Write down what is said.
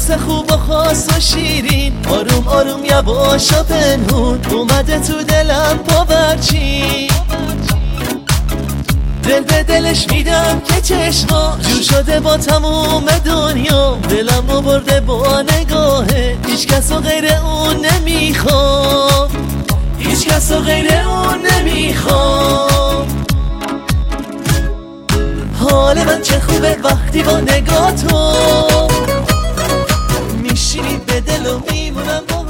حس خوب و خاص و شیرین، آروم آروم یواش و پنهون اومده تو دلم پاورچین. دل به دلش میدم که چشما جور شده با تموم دنیا، دلمو برده با نگاهه، هیچ کس و غیر اون نمیخوام، هیچ کس و غیر اون نمیخوام. حال من چه خوبه وقتی با نگاه تو میشینی به دل و میمونم با